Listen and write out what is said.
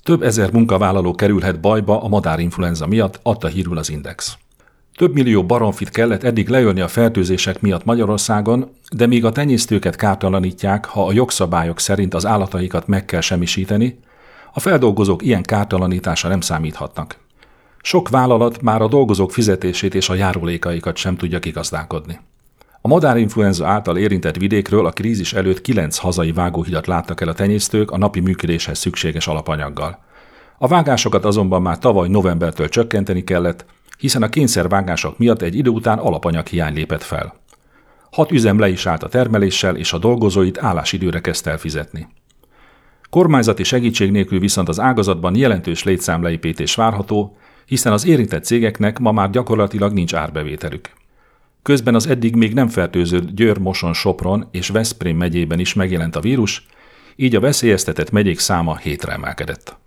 Több ezer munkavállaló kerülhet bajba a madárinfluenza miatt, adta hírül az Index. Több millió baromfit kellett eddig leölni a fertőzések miatt Magyarországon, de míg a tenyésztőket kártalanítják, ha a jogszabályok szerint az állataikat meg kell semmisíteni, a feldolgozók ilyen kártalanítása nem számíthatnak. Sok vállalat már a dolgozók fizetését és a járulékaikat sem tudja kigazdálkodni. A madárinfluenza által érintett vidékről a krízis előtt 9 hazai vágóhidat láttak el a tenyésztők a napi működéshez szükséges alapanyaggal. A vágásokat azonban már tavaly novembertől csökkenteni kellett, hiszen a kényszervágások miatt egy idő után alapanyaghiány lépett fel. 6 üzem le is állt a termeléssel, és a dolgozóit állásidőre kezdte el fizetni. Kormányzati segítség nélkül viszont az ágazatban jelentős létszámleépítés várható, hiszen az érintett cégeknek ma már gyakorlatilag nincs árbevételük. Közben az eddig még nem fertőzött Győr, Moson, Sopron és Veszprém megyében is megjelent a vírus, így a veszélyeztetett megyék száma 7-re emelkedett.